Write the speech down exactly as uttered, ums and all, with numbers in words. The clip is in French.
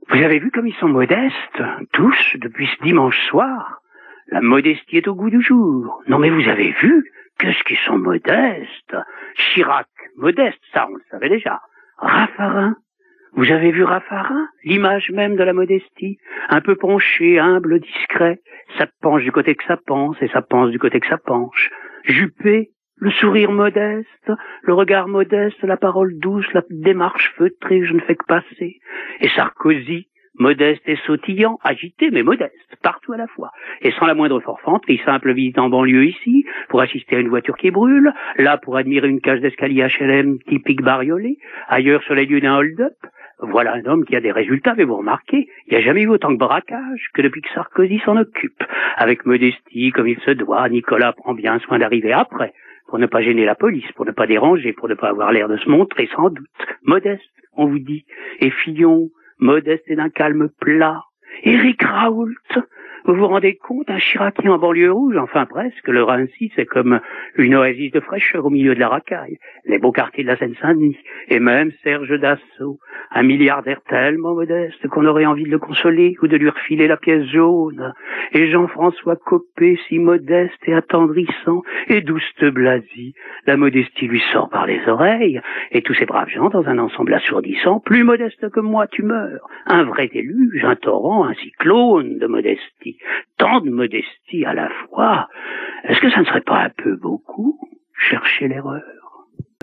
Vous avez vu comme ils sont modestes, tous, depuis ce dimanche soir? La modestie est au goût du jour. Non mais vous avez vu? Qu'est-ce qu'ils sont modestes? Chirac, modeste, ça on le savait déjà. Raffarin, vous avez vu Raffarin? L'image même de la modestie. Un peu penché, humble, discret. Ça penche du côté que ça pense, et ça pense du côté que ça penche. Juppé, le sourire modeste, le regard modeste, la parole douce, la démarche feutrée, je ne fais que passer. Et Sarkozy, modeste et sautillant, agité mais modeste, partout à la fois, et sans la moindre forfanterie, simple visite en banlieue ici, pour assister à une voiture qui brûle, là pour admirer une cage d'escalier H L M typique bariolé, ailleurs sur les lieux d'un hold-up. Voilà un homme qui a des résultats, mais vous remarquez, il n'y a jamais eu autant de braquage que depuis que Sarkozy s'en occupe. Avec modestie, comme il se doit, Nicolas prend bien soin d'arriver après, pour ne pas gêner la police, pour ne pas déranger, pour ne pas avoir l'air de se montrer sans doute. Modeste, on vous dit, et Fillon, modeste et d'un calme plat. Éric Raoult, vous vous rendez compte, un Chiracien en banlieue rouge, enfin presque, le Raincy, c'est comme une oasis de fraîcheur au milieu de la racaille, les beaux quartiers de la Seine-Saint-Denis, et même Serge Dassault, un milliardaire tellement modeste qu'on aurait envie de le consoler ou de lui refiler la pièce jaune, et Jean-François Copé, si modeste et attendrissant, et Douste Blazy, la modestie lui sort par les oreilles, et tous ces braves gens dans un ensemble assourdissant, plus modeste que moi tu meurs, un vrai déluge, un torrent, un cyclone de modestie. Tant de modestie à la fois, est-ce que ça ne serait pas un peu beaucoup? Chercher l'erreur.